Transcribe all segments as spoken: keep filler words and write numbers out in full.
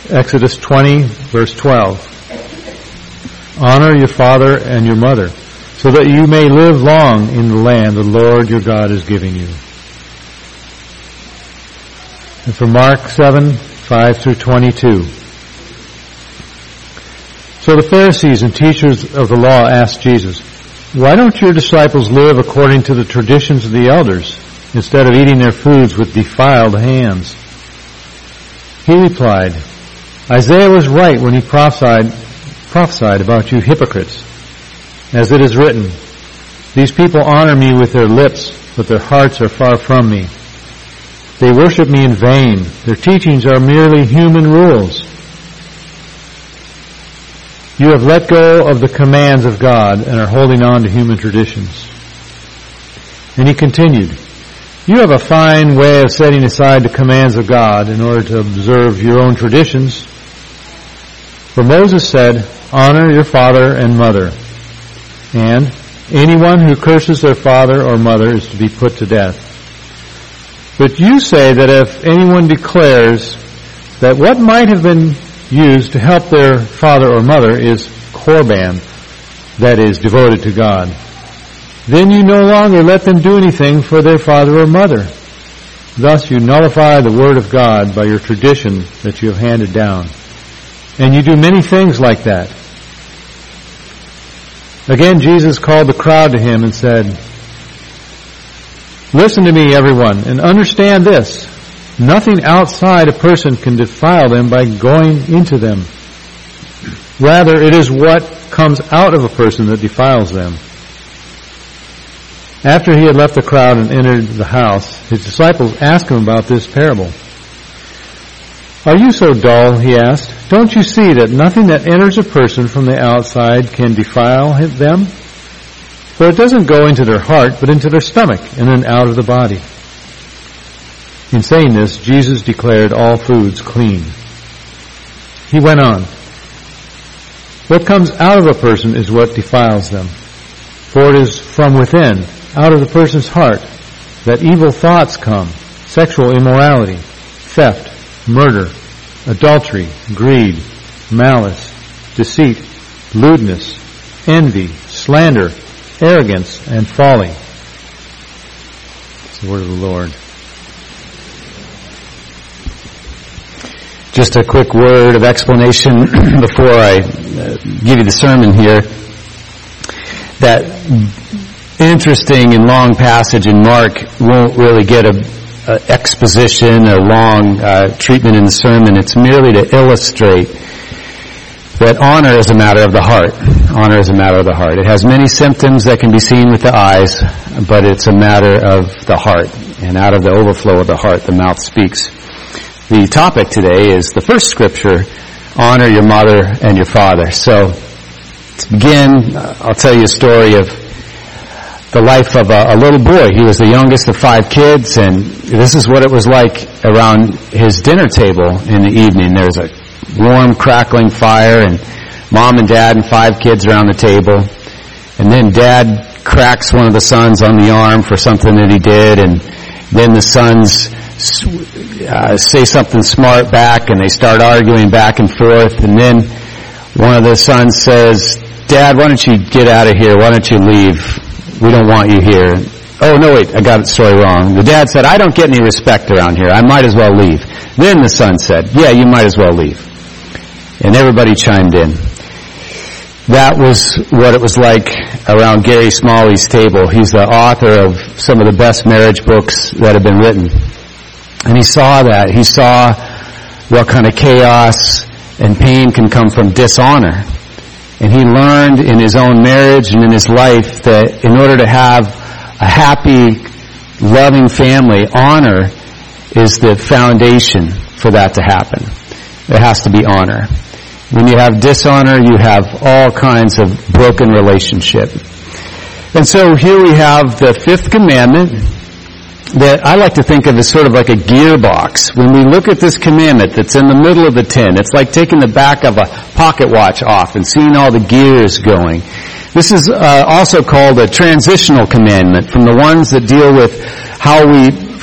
Exodus twenty, verse twelve. Honor your father and your mother, so that you may live long in the land the Lord your God is giving you. And from Mark seven, five through twenty-two. So the Pharisees and teachers of the law asked Jesus, "Why don't your disciples live according to the traditions of the elders, instead of eating their foods with defiled hands?" He replied, "Isaiah was right when he prophesied, prophesied about you hypocrites. As it is written, 'These people honor me with their lips, but their hearts are far from me. They worship me in vain. Their teachings are merely human rules.' You have let go of the commands of God and are holding on to human traditions." And he continued, "You have a fine way of setting aside the commands of God in order to observe your own traditions. For Moses said, 'Honor your father and mother,' and 'Anyone who curses their father or mother is to be put to death.' But you say that if anyone declares that what might have been used to help their father or mother is korban, that is, devoted to God, then you no longer let them do anything for their father or mother. Thus you nullify the word of God by your tradition that you have handed down. And you do many things like that." Again, Jesus called the crowd to him and said, "Listen to me, everyone, and understand this. Nothing outside a person can defile them by going into them. Rather, it is what comes out of a person that defiles them." After he had left the crowd and entered the house, his disciples asked him about this parable. "Are you so dull?" he asked. "Don't you see that nothing that enters a person from the outside can defile them? For it doesn't go into their heart, but into their stomach, and then out of the body." In saying this, Jesus declared all foods clean. He went on, "What comes out of a person is what defiles them. For it is from within, out of the person's heart, that evil thoughts come, sexual immorality, theft, murder, adultery, greed, malice, deceit, lewdness, envy, slander, arrogance, and folly." It's the word of the Lord. Just a quick word of explanation before I uh, give you the sermon here. That interesting and long passage in Mark won't really get a, a exposition, a long uh, treatment in the sermon. It's merely to illustrate that honor is a matter of the heart. Honor is a matter of the heart. It has many symptoms that can be seen with the eyes, but it's a matter of the heart. And out of the overflow of the heart, the mouth speaks. The topic today is the first scripture, honor your mother and your father. So, to begin, I'll tell you a story of the life of a, a little boy. He was the youngest of five kids, and this is what it was like around his dinner table in the evening. There's a warm, crackling fire, and mom and dad and five kids around the table. And then dad cracks one of the sons on the arm for something that he did, and then the sons uh, say something smart back, and they start arguing back and forth. And then one of the sons says, "Dad, why don't you get out of here? Why don't you leave? We don't want you here." "Oh, no, wait, I got the story wrong." The dad said, "I don't get any respect around here. I might as well leave." Then the son said, "Yeah, you might as well leave." And everybody chimed in. That was what it was like around Gary Smalley's table. He's the author of some of the best marriage books that have been written. And he saw that. He saw what kind of chaos and pain can come from dishonor. And he learned in his own marriage and in his life that in order to have a happy, loving family, honor is the foundation for that to happen. There has to be honor. When you have dishonor, you have all kinds of broken relationship. And so here we have the fifth commandment that I like to think of as sort of like a gearbox. When we look at this commandment that's in the middle of the tin, it's like taking the back of a pocket watch off and seeing all the gears going. This is uh, also called a transitional commandment, from the ones that deal with how we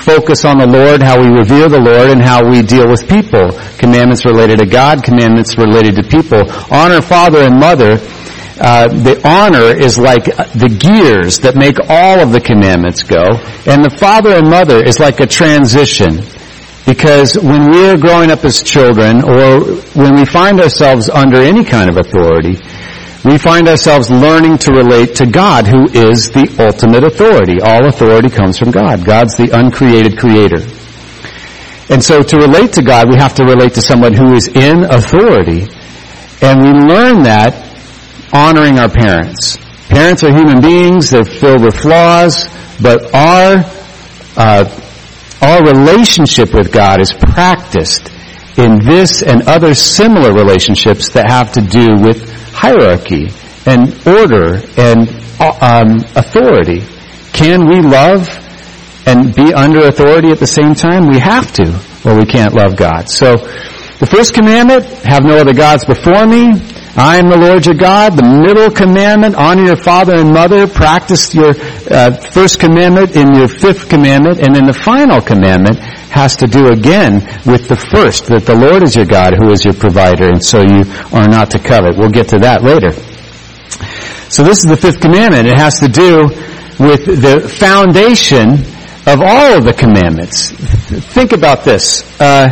focus on the Lord, how we revere the Lord, and how we deal with people. Commandments related to God, commandments related to people. Honor father and mother. Uh, the honor is like the gears that make all of the commandments go. And the father and mother is like a transition. Because when we're growing up as children, or when we find ourselves under any kind of authority, we find ourselves learning to relate to God, who is the ultimate authority. All authority comes from God. God's the uncreated creator. And so to relate to God, we have to relate to someone who is in authority. And we learn that honoring our parents. Parents are human beings. They're filled with flaws. But our uh, our relationship with God is practiced in this and other similar relationships that have to do with hierarchy and order and um, authority. Can we love and be under authority at the same time? We have to, or we can't love God. So, the first commandment, have no other gods before me. I am the Lord your God. The middle commandment, honor your father and mother. Practice your uh, first commandment in your fifth commandment. And then the final commandment has to do again with the first, that the Lord is your God, who is your provider, and so you are not to covet. We'll get to that later. So this is the fifth commandment. It has to do with the foundation of all of the commandments. Think about this. Uh,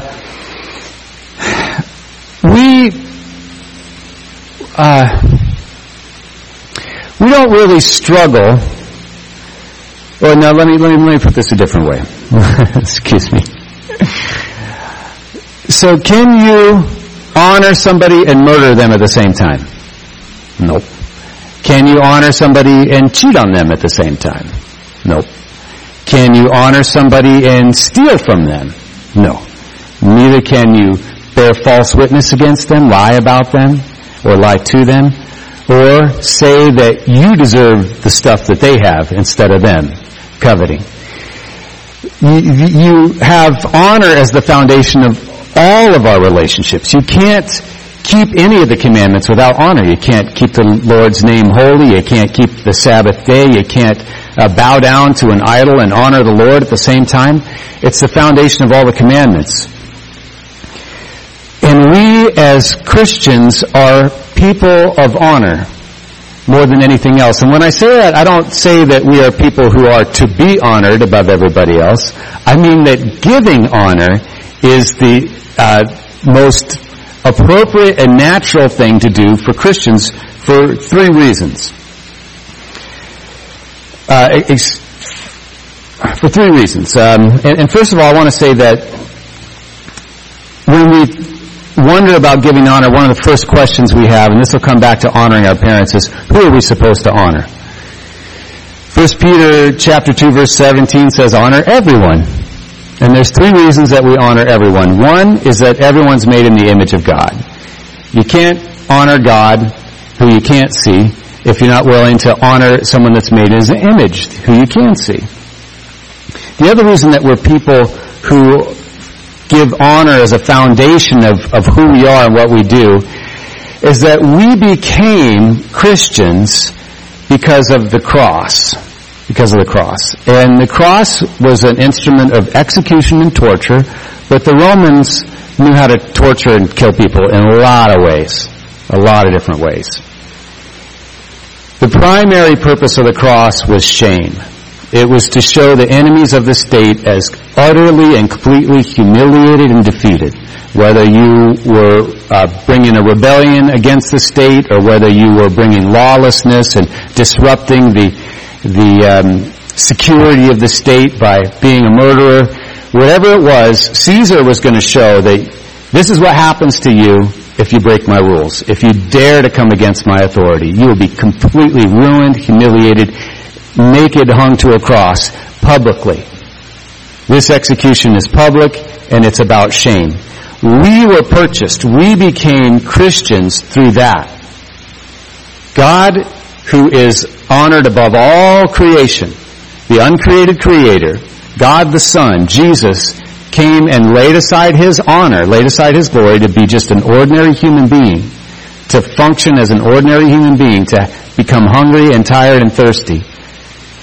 we... Uh, we don't really struggle. Well, now let me let me let me put this a different way. Excuse me. So, can you honor somebody and murder them at the same time? Nope. Can you honor somebody and cheat on them at the same time? Nope. Can you honor somebody and steal from them? No. Neither can you bear false witness against them, lie about them, or lie to them, or say that you deserve the stuff that they have instead of them, coveting. You, you have honor as the foundation of all of our relationships. You can't keep any of the commandments without honor. You can't keep the Lord's name holy. You can't keep the Sabbath day. You can't uh, bow down to an idol and honor the Lord at the same time. It's the foundation of all the commandments. And we as Christians are people of honor more than anything else. And when I say that, I don't say that we are people who are to be honored above everybody else. I mean that giving honor is the uh, most appropriate and natural thing to do for Christians for three reasons. Uh, ex- for three reasons. Um, and, and first of all, I want to say that when we wonder about giving honor, one of the first questions we have, and this will come back to honoring our parents, is who are we supposed to honor? First Peter chapter two verse seventeen says, honor everyone. And there's three reasons that we honor everyone. One is that everyone's made in the image of God. You can't honor God who you can't see if you're not willing to honor someone that's made in his image who you can see. The other reason that we're people who give honor as a foundation of, of who we are and what we do is that we became Christians because of the cross. Because of the cross. And the cross was an instrument of execution and torture, but the Romans knew how to torture and kill people in a lot of ways. A lot of different ways. The primary purpose of the cross was shame. It was to show the enemies of the state as utterly and completely humiliated and defeated. Whether you were uh, bringing a rebellion against the state, or whether you were bringing lawlessness and disrupting the the um, security of the state by being a murderer, whatever it was, Caesar was going to show that this is what happens to you if you break my rules. If you dare to come against my authority, you will be completely ruined, humiliated, naked, hung to a cross, publicly. This execution is public, and it's about shame. We were purchased. We became Christians through that. God, who is honored above all creation, the uncreated creator, God the Son, Jesus, came and laid aside his honor, laid aside his glory to be just an ordinary human being, to function as an ordinary human being, to become hungry and tired and thirsty,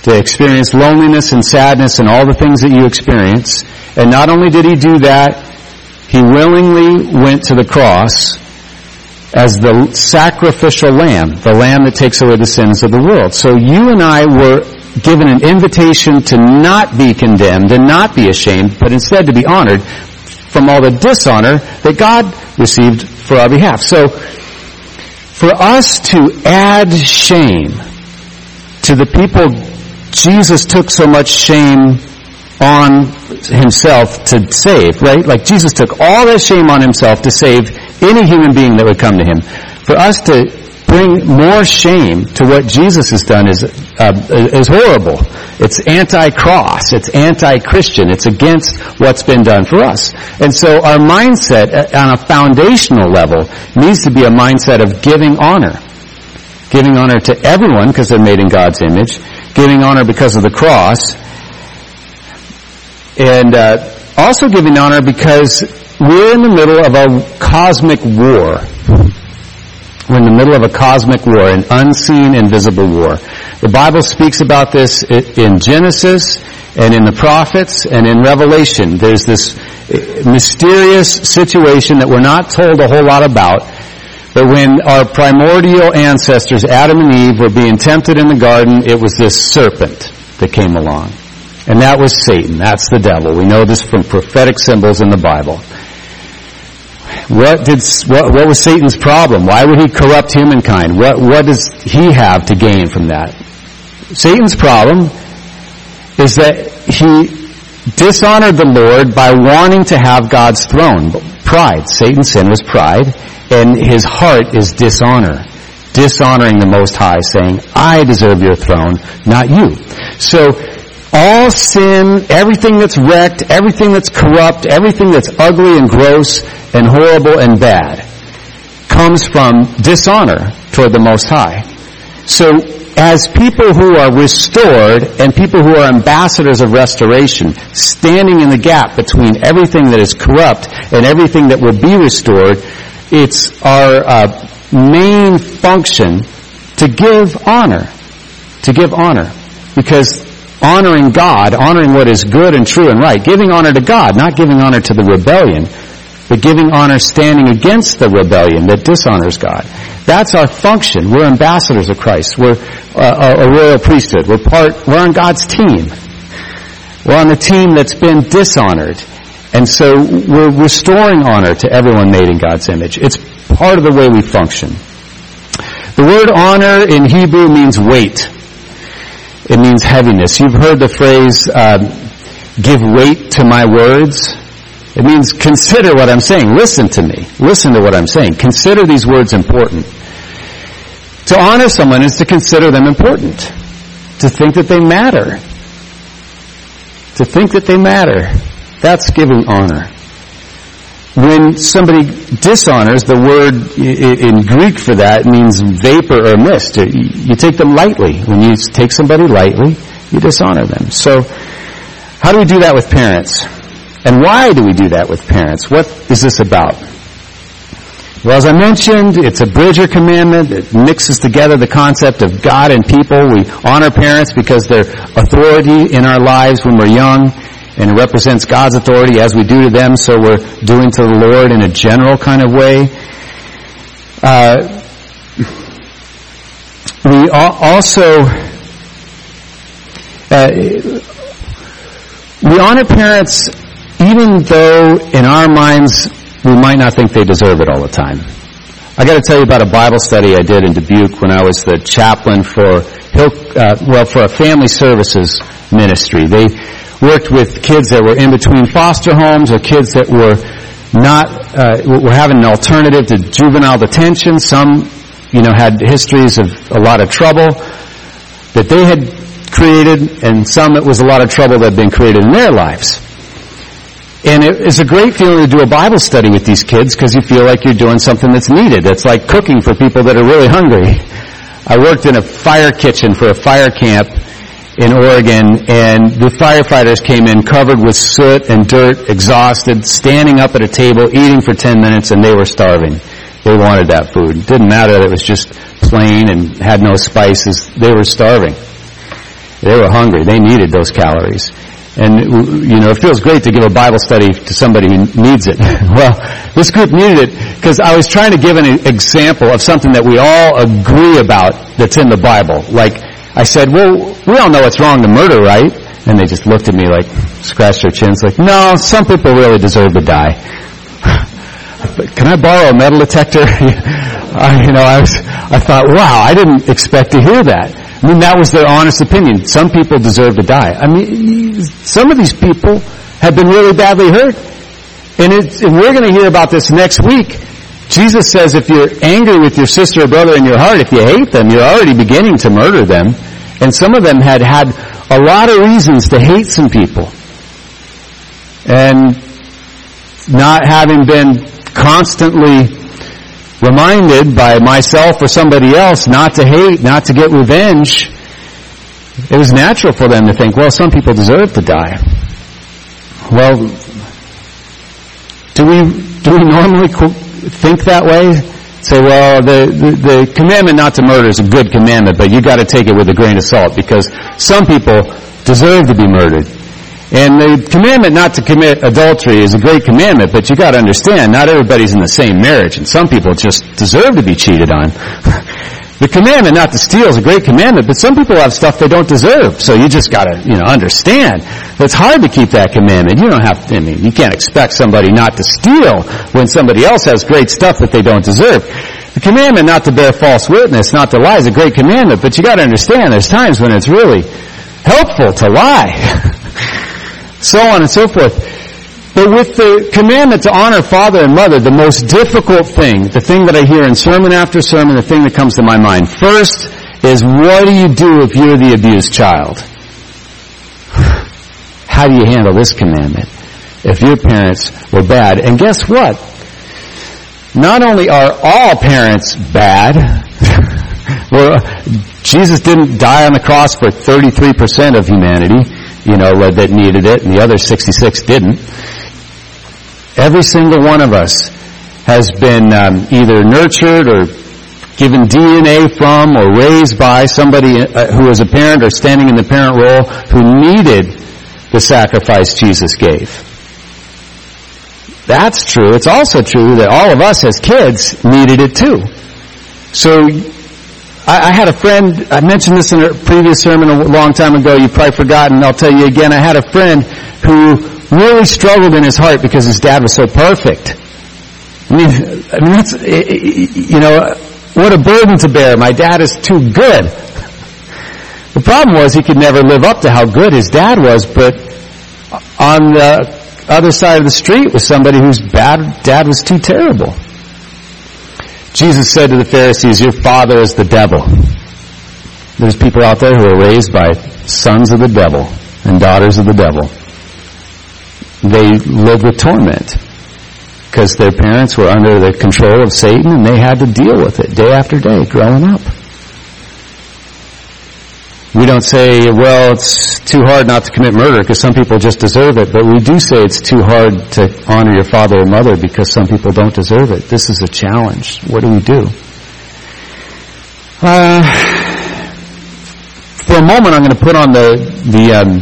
to experience loneliness and sadness and all the things that you experience. And not only did he do that, he willingly went to the cross as the sacrificial lamb, the lamb that takes away the sins of the world. So you and I were given an invitation to not be condemned and not be ashamed, but instead to be honored from all the dishonor that God received for our behalf. So for us to add shame to the people Jesus took so much shame on himself to save, right? Like Jesus took all that shame on himself to save any human being that would come to him. For us to bring more shame to what Jesus has done is uh, is horrible. It's anti-cross. It's anti-Christian. It's against what's been done for us. And so our mindset on a foundational level needs to be a mindset of giving honor. Giving honor to everyone because they're made in God's image. Giving honor because of the cross. And uh, also giving honor because we're in the middle of a cosmic war. We're in the middle of a cosmic war, an unseen, invisible war. The Bible speaks about this in Genesis and in the prophets and in Revelation. There's this mysterious situation that we're not told a whole lot about. But when our primordial ancestors, Adam and Eve, were being tempted in the garden, it was this serpent that came along. And that was Satan. That's the devil. We know this from prophetic symbols in the Bible. What did what, what was Satan's problem? Why would he corrupt humankind? What what does he have to gain from that? Satan's problem is that he dishonored the Lord by wanting to have God's throne. Pride. Satan's sin was pride, and his heart is dishonor. Dishonoring the Most High, saying, I deserve your throne, not you. So all sin, everything that's wrecked, everything that's corrupt, everything that's ugly and gross and horrible and bad comes from dishonor toward the Most High. So as people who are restored and people who are ambassadors of restoration, standing in the gap between everything that is corrupt and everything that will be restored, it's our uh, main function to give honor. To give honor. Because honoring God, honoring what is good and true and right, giving honor to God, not giving honor to the rebellion, but giving honor standing against the rebellion that dishonors God. That's our function. We're ambassadors of Christ. We're uh, a royal priesthood. We're part, we're on God's team. We're on the team that's been dishonored. And so we're restoring honor to everyone made in God's image. It's part of the way we function. The word honor in Hebrew means weight. It means heaviness. You've heard the phrase, uh, give weight to my words. It means consider what I'm saying. Listen to me. Listen to what I'm saying. Consider these words important. To honor someone is to consider them important. To think that they matter. To think that they matter. That's giving honor. When somebody dishonors, the word in Greek for that means vapor or mist. You take them lightly. When you take somebody lightly, you dishonor them. So, how do we do that with parents? And why do we do that with parents? What is this about? Well, as I mentioned, it's a Bridger commandment. It mixes together the concept of God and people. We honor parents because they're authority in our lives when we're young. And it represents God's authority as we do to them, so we're doing to the Lord in a general kind of way. Uh, we also uh, we honor parents even though in our minds we might not think they deserve it all the time. I got to tell you about a Bible study I did in Dubuque when I was the chaplain for Hill, uh, well for a family services ministry. They worked with kids that were in between foster homes or kids that were not, uh, were having an alternative to juvenile detention. Some, you know, had histories of a lot of trouble that they had created, and some it was a lot of trouble that had been created in their lives. And it is a great feeling to do a Bible study with these kids because you feel like you're doing something that's needed. It's like cooking for people that are really hungry. I worked in a fire kitchen for a fire camp in Oregon, and the firefighters came in covered with soot and dirt, exhausted, standing up at a table, eating for ten minutes, and they were starving. They wanted that food. It didn't matter that it was just plain and had no spices. They were starving. They were hungry. They needed those calories. And, you know, it feels great to give a Bible study to somebody who needs it. Well, this group needed it because I was trying to give an example of something that we all agree about that's in the Bible. Like, I said, well, we all know it's wrong to murder, right? And they just looked at me like, scratched their chins like, no, some people really deserve to die. Can I borrow a metal detector? I, you know, I was, I thought, wow, I didn't expect to hear that. I mean, that was their honest opinion. Some people deserve to die. I mean, some of these people have been really badly hurt. And, it, and we're going to hear about this next week. Jesus says if you're angry with your sister or brother in your heart, if you hate them, you're already beginning to murder them. And some of them had had a lot of reasons to hate some people. And not having been constantly reminded by myself or somebody else not to hate, not to get revenge, it was natural for them to think, well, some people deserve to die. Well, do we do we normally think that way? Say, well, the, the, the commandment not to murder is a good commandment, but you got to take it with a grain of salt because some people deserve to be murdered. And the commandment not to commit adultery is a great commandment, but you got to understand, not everybody's in the same marriage, and some people just deserve to be cheated on. The commandment not to steal is a great commandment, but some people have stuff they don't deserve, so you just got to, you know, understand. It's hard to keep that commandment. You don't have to, I mean, you can't expect somebody not to steal when somebody else has great stuff that they don't deserve. The commandment not to bear false witness, not to lie, is a great commandment, but you got to understand, there's times when it's really helpful to lie. So on and so forth. But with the commandment to honor father and mother, the most difficult thing, the thing that I hear in sermon after sermon, the thing that comes to my mind first is, what do you do if you're the abused child? How do you handle this commandment if your parents were bad? And guess what? Not only are all parents bad, well, Jesus didn't die on the cross for thirty-three percent of humanity, you know, that needed it, and the other sixty-six didn't. Every single one of us has been um, either nurtured or given D N A from or raised by somebody uh, who was a parent or standing in the parent role who needed the sacrifice Jesus gave. That's true. It's also true that all of us as kids needed it too. So I had a friend, I mentioned this in a previous sermon a long time ago, you've probably forgotten, I'll tell you again. I had a friend who really struggled in his heart because his dad was so perfect. I mean, I mean that's, you know, what a burden to bear. My dad is too good. The problem was he could never live up to how good his dad was, but on the other side of the street was somebody whose bad dad was too terrible. Jesus said to the Pharisees, your father is the devil. There's people out there who are raised by sons of the devil and daughters of the devil. They live with torment because their parents were under the control of Satan and they had to deal with it day after day growing up. We don't say, well, it's too hard not to commit murder because some people just deserve it, but we do say it's too hard to honor your father or mother because some people don't deserve it. This is a challenge. What do we do? Uh, for a moment, I'm going to put on the, the um,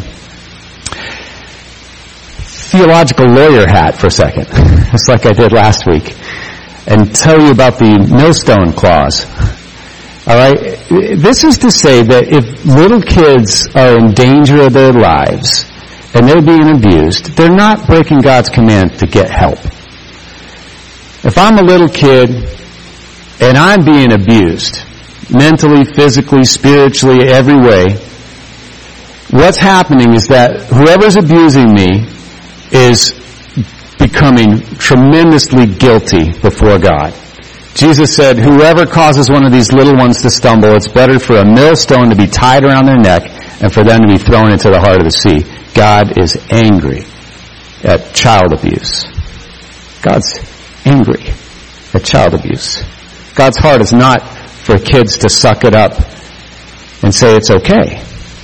theological lawyer hat for a second, just like I did last week, and tell you about the millstone clause. All right, this is to say that if little kids are in danger of their lives and they're being abused, they're not breaking God's command to get help. If I'm a little kid and I'm being abused, mentally, physically, spiritually, every way, what's happening is that whoever's abusing me is becoming tremendously guilty before God. Jesus said, whoever causes one of these little ones to stumble, it's better for a millstone to be tied around their neck and for them to be thrown into the heart of the sea. God is angry at child abuse. God's angry at child abuse. God's heart is not for kids to suck it up and say it's okay.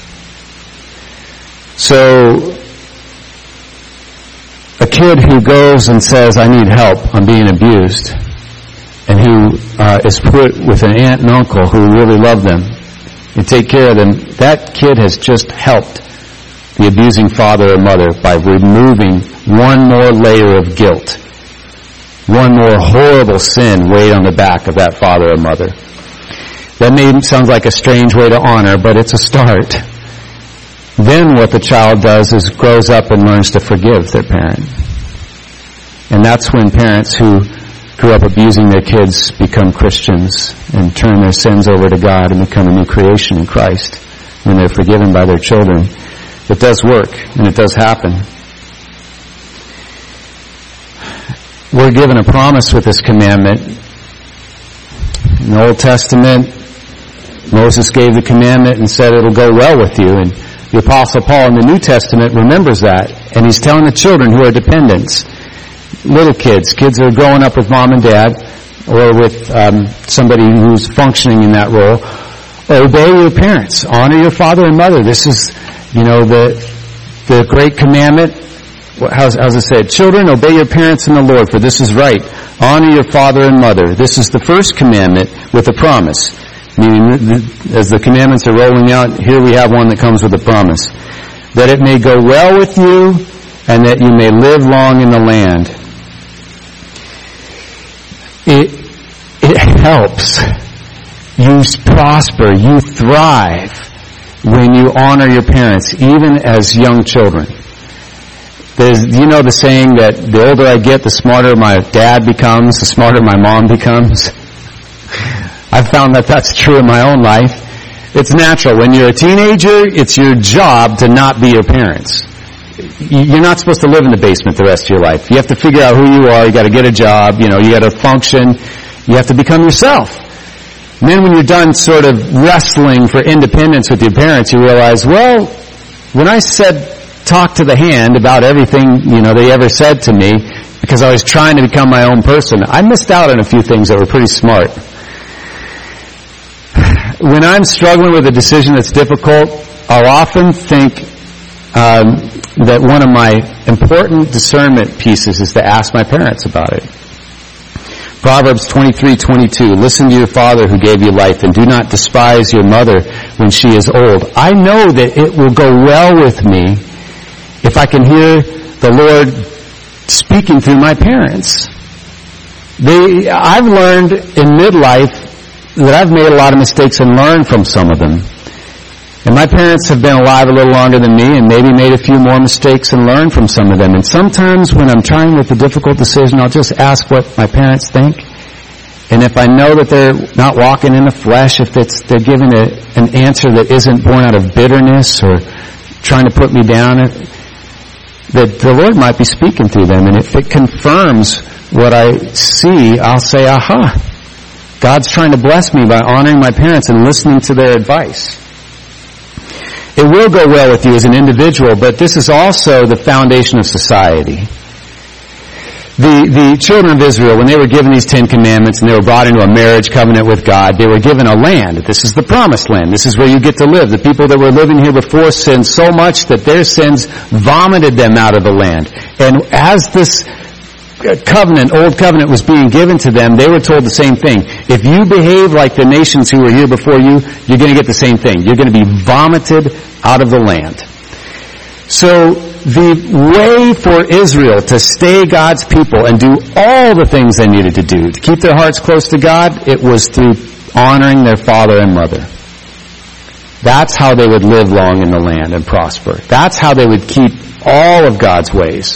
So, a kid who goes and says, I need help, I'm being abused, and who uh, is put with an aunt and uncle who really love them, and take care of them, that kid has just helped the abusing father or mother by removing one more layer of guilt. One more horrible sin weighed on the back of that father or mother. That may sound like a strange way to honor, but it's a start. Then what the child does is grows up and learns to forgive their parent. And that's when parents who grew up abusing their kids become Christians and turn their sins over to God and become a new creation in Christ when they're forgiven by their children. It does work, and it does happen. We're given a promise with this commandment. In the Old Testament, Moses gave the commandment and said it'll go well with you. And the Apostle Paul in the New Testament remembers that. And he's telling the children who are dependents, little kids, kids that are growing up with mom and dad, or with um, somebody who's functioning in that role, obey your parents. Honor your father and mother. This is, you know, the the great commandment. How's, how's it said? Children, obey your parents in the Lord, for this is right. Honor your father and mother. This is the first commandment with a promise. Meaning, as the commandments are rolling out, here we have one that comes with a promise. That it may go well with you, and that you may live long in the land. It, it helps. You prosper, you thrive when you honor your parents, even as young children. There's, you know the saying that the older I get, the smarter my dad becomes, the smarter my mom becomes? I've found that that's true in my own life. It's natural. When you're a teenager, it's your job to not be your parents. You're not supposed to live in the basement the rest of your life. You have to figure out who you are. You got to get a job. You know, you got to function. You have to become yourself. And then when you're done sort of wrestling for independence with your parents, you realize, well, when I said talk to the hand about everything, you know, they ever said to me, because I was trying to become my own person, I missed out on a few things that were pretty smart. When I'm struggling with a decision that's difficult, I'll often think um, that one of my important discernment pieces is to ask my parents about it. Proverbs twenty-three twenty-two, listen to your father who gave you life, and do not despise your mother when she is old. I know that it will go well with me if I can hear the Lord speaking through my parents. They, I've learned in midlife that I've made a lot of mistakes and learned from some of them. And my parents have been alive a little longer than me and maybe made a few more mistakes and learned from some of them. And sometimes when I'm trying with a difficult decision, I'll just ask what my parents think. And if I know that they're not walking in the flesh, if it's, they're giving a, an answer that isn't born out of bitterness or trying to put me down, that the Lord might be speaking through them. And if it confirms what I see, I'll say, aha, God's trying to bless me by honoring my parents and listening to their advice. It will go well with you as an individual, but this is also the foundation of society. The, the children of Israel, when they were given these Ten Commandments and they were brought into a marriage covenant with God, they were given a land. This is the promised land. This is where you get to live. The people that were living here before sinned so much that their sins vomited them out of the land. And as this covenant, old covenant was being given to them, they were told the same thing. If you behave like the nations who were here before you, you're going to get the same thing. You're going to be vomited out of the land. So the way for Israel to stay God's people and do all the things they needed to do to keep their hearts close to God, it was through honoring their father and mother. That's how they would live long in the land and prosper. That's how they would keep all of God's ways.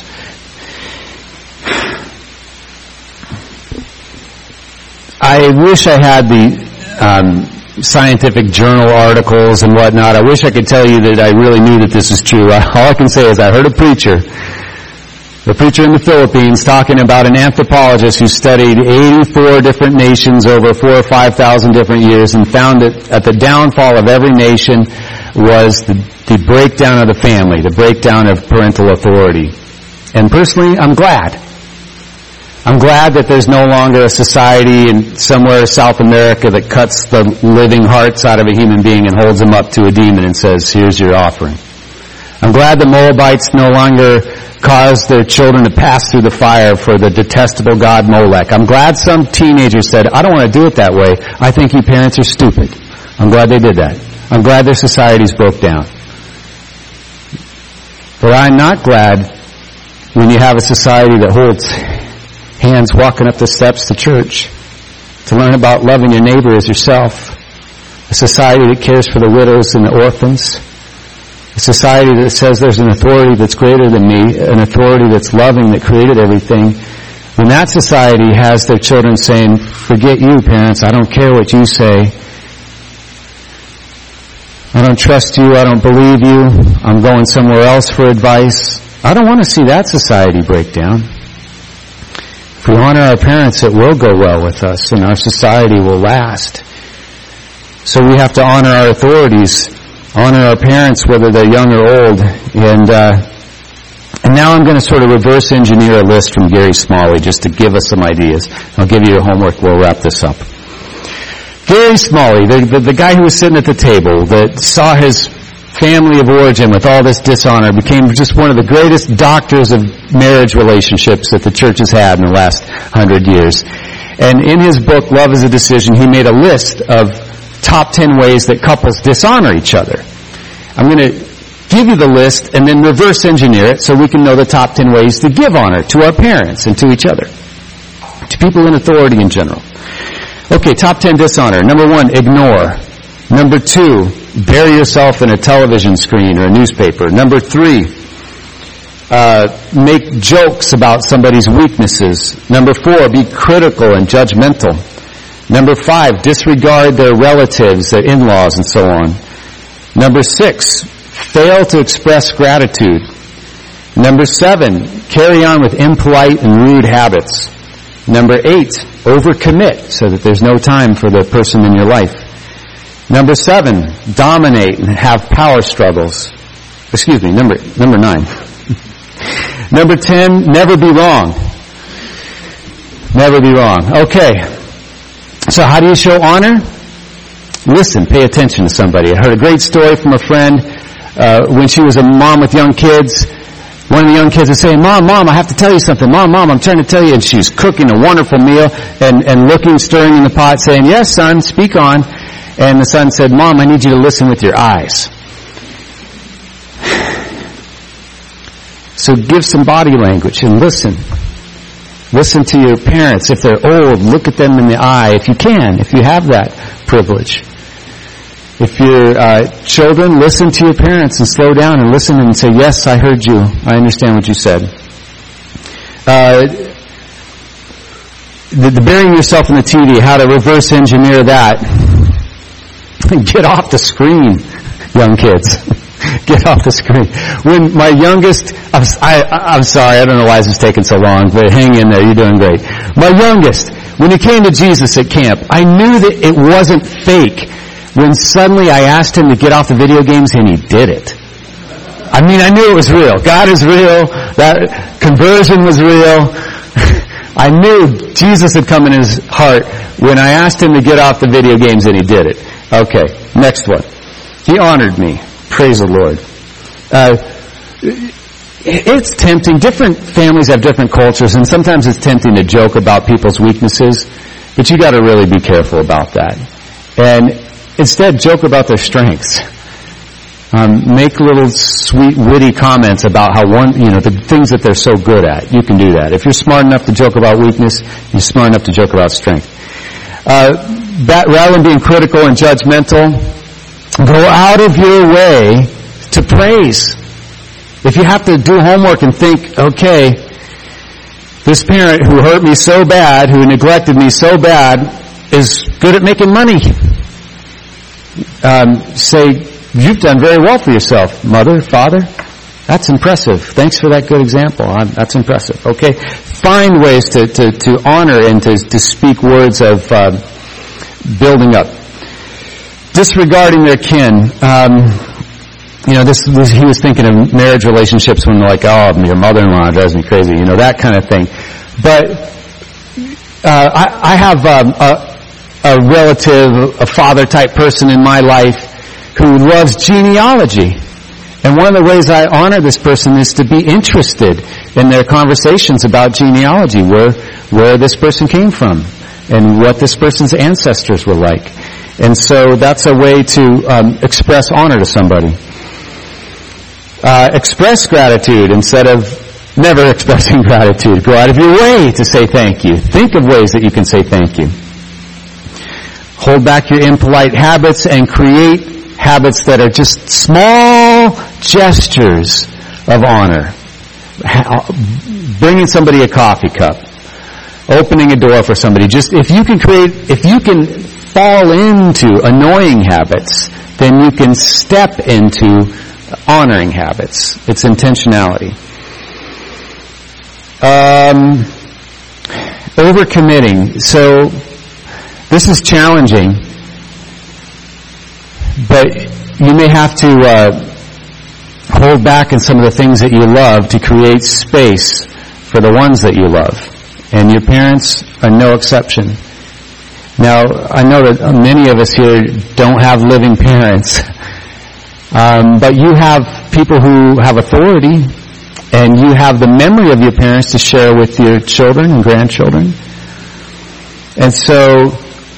I wish I had the um, scientific journal articles and whatnot. I wish I could tell you that I really knew that this is true. All I can say is I heard a preacher, a preacher in the Philippines, talking about an anthropologist who studied eighty-four different nations over four or five thousand different years and found that at the downfall of every nation was the, the breakdown of the family, the breakdown of parental authority. And personally, I'm glad. I'm glad that there's no longer a society in somewhere in South America that cuts the living hearts out of a human being and holds them up to a demon and says, here's your offering. I'm glad the Moabites no longer cause their children to pass through the fire for the detestable god Molech. I'm glad some teenager said, I don't want to do it that way. I think you parents are stupid. I'm glad they did that. I'm glad their societies broke down. But I'm not glad when you have a society that holds hands walking up the steps to church to learn about loving your neighbor as yourself. A society that cares for the widows and the orphans. A society that says there's an authority that's greater than me, an authority that's loving, that created everything. When that society has their children saying, forget you, parents, I don't care what you say. I don't trust you, I don't believe you, I'm going somewhere else for advice. I don't want to see that society break down. If we honor our parents, it will go well with us, and our society will last. So we have to honor our authorities, honor our parents, whether they're young or old. And uh, and now I'm going to sort of reverse engineer a list from Gary Smalley just to give us some ideas. I'll give you your homework. We'll wrap this up. Gary Smalley, the, the, the guy who was sitting at the table that saw his family of origin with all this dishonor, became just one of the greatest doctors of marriage relationships that the church has had in the last hundred years. And in his book, Love is a Decision, he made a list of top ten ways that couples dishonor each other. I'm going to give you the list and then reverse engineer it so we can know the top ten ways to give honor to our parents and to each other, to people in authority in general. Okay, top ten dishonor. Number one, ignore. Number two, bury yourself in a television screen or a newspaper. Number three, uh, make jokes about somebody's weaknesses. Number four, be critical and judgmental. Number five, disregard their relatives, their in-laws, and so on. Number six, fail to express gratitude. Number seven, carry on with impolite and rude habits. Number eight, overcommit so that there's no time for the person in your life. Number seven, dominate and have power struggles. Excuse me, number number nine. Number ten, never be wrong. Never be wrong. Okay. So how do you show honor? Listen, pay attention to somebody. I heard a great story from a friend uh, when she was a mom with young kids. One of the young kids was saying, Mom, Mom, I have to tell you something. Mom, Mom, I'm trying to tell you. And she's cooking a wonderful meal and, and looking, stirring in the pot, saying, yes, son, speak on. And the son said, Mom, I need you to listen with your eyes. So give some body language and listen. Listen to your parents. If they're old, look at them in the eye, if you can, if you have that privilege. If you're uh, children, listen to your parents and slow down and listen and say, yes, I heard you. I understand what you said. Uh, the, the burying yourself in the T V, how to reverse engineer that. Get off the screen, young kids. Get off the screen. When my youngest, I'm, I, I'm sorry, I don't know why this is taking so long, but hang in there, you're doing great. My youngest, when he came to Jesus at camp, I knew that it wasn't fake when suddenly I asked him to get off the video games and he did it. I mean, I knew it was real. God is real. That conversion was real. I knew Jesus had come in his heart when I asked him to get off the video games and he did it. Okay, next one. He honored me. Praise the Lord. Uh, it's tempting. Different families have different cultures, and sometimes it's tempting to joke about people's weaknesses, but you got to really be careful about that. And instead, joke about their strengths. Um, make little sweet, witty comments about how one, you know, the things that they're so good at. You can do that. If you're smart enough to joke about weakness, you're smart enough to joke about strength. Uh, that, rather than being critical and judgmental, go out of your way to praise. If you have to do homework and think, okay, this parent who hurt me so bad, who neglected me so bad, is good at making money. Um, say, you've done very well for yourself, mother, father. That's impressive. Thanks for that good example. I'm, that's impressive. Okay, find ways to, to, to honor and to, to speak words of uh, building up. Disregarding their kin. Um, you know, this, this he was thinking of marriage relationships when they're like, oh, your mother-in-law drives me crazy. You know, that kind of thing. But uh, I, I have um, a, a relative, a father-type person in my life who loves genealogy. And one of the ways I honor this person is to be interested in their conversations about genealogy, where where this person came from, and what this person's ancestors were like. And so that's a way to um, express honor to somebody. Uh, express gratitude instead of never expressing gratitude. Go out of your way to say thank you. Think of ways that you can say thank you. Hold back your impolite habits and create habits that are just small gestures of honor. Bringing somebody a coffee cup. Opening a door for somebody. Just if you can create, if you can fall into annoying habits, then you can step into honoring habits. It's intentionality. Um, overcommitting. So this is challenging, but you may have to uh, hold back in some of the things that you love to create space for the ones that you love. And your parents are no exception. Now, I know that many of us here don't have living parents, um, but you have people who have authority, and you have the memory of your parents to share with your children and grandchildren. And so,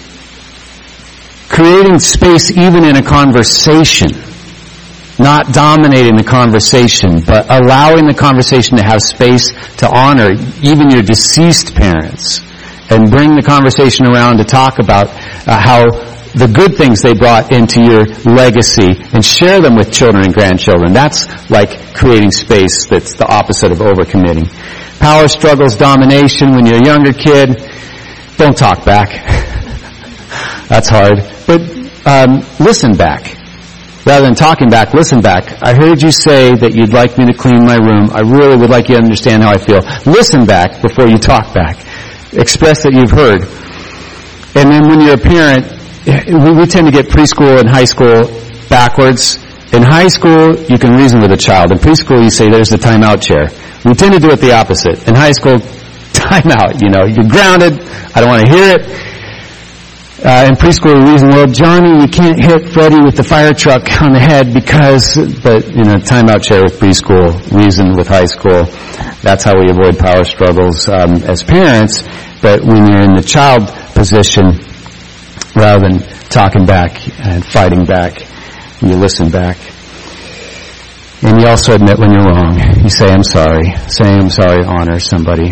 creating space even in a conversation, not dominating the conversation, but allowing the conversation to have space to honor even your deceased parents, and bring the conversation around to talk about uh, how the good things they brought into your legacy, and share them with children and grandchildren. That's like creating space that's the opposite of overcommitting. Power struggles, domination. When you're a younger kid, don't talk back. That's hard. But um, listen back. Rather than talking back, listen back. I heard you say that you'd like me to clean my room. I really would like you to understand how I feel. Listen back before you talk back. Express that you've heard. And then when you're a parent, we, we tend to get preschool and high school backwards. In high school, you can reason with a child. In preschool, you say, there's the timeout chair. We tend to do it the opposite. In high school, timeout, you know, you're grounded. I don't want to hear it. Uh, in preschool, we reason, well, Johnny, you can't hit Freddie with the fire truck on the head because, but, you know, timeout chair with preschool, reason with high school. That's how we avoid power struggles um, as parents. But when you're in the child position, rather than talking back and fighting back, you listen back. And you also admit when you're wrong. You say, I'm sorry. Saying I'm sorry honors somebody.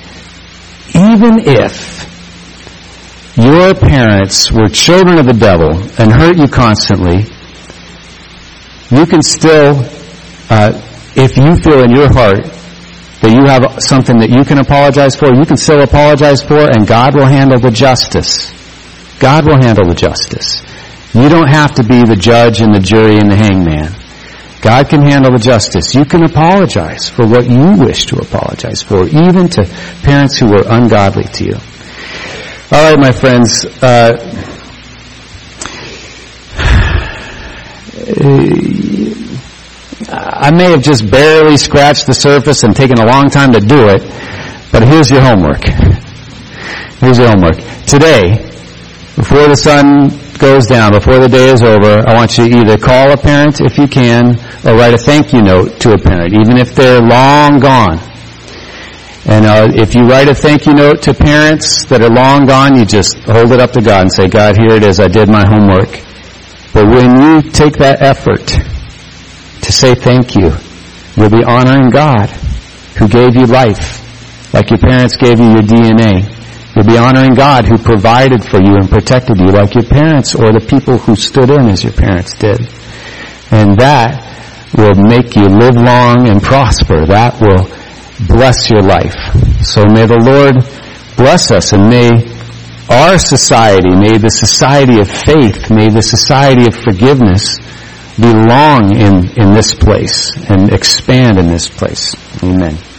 Even if your parents were children of the devil and hurt you constantly, you can still, uh, if you feel in your heart that you have something that you can apologize for, you can still apologize for, and God will handle the justice. God will handle the justice. You don't have to be the judge and the jury and the hangman. God can handle the justice. You can apologize for what you wish to apologize for, even to parents who were ungodly to you. All right, my friends. Uh, I may have just barely scratched the surface and taken a long time to do it, but here's your homework. Here's your homework. Today, before the sun goes down, before the day is over, I want you to either call a parent if you can, or write a thank you note to a parent, even if they're long gone. And uh, if you write a thank you note to parents that are long gone, you just hold it up to God and say, God, here it is, I did my homework. But when you take that effort to say thank you, you'll be honoring God, who gave you life, like your parents gave you your D N A. You'll be honoring God, who provided for you and protected you, like your parents or the people who stood in as your parents did. And that will make you live long and prosper. That will bless your life. So may the Lord bless us, and may our society, may the society of faith, may the society of forgiveness belong in, in this place and expand in this place. Amen.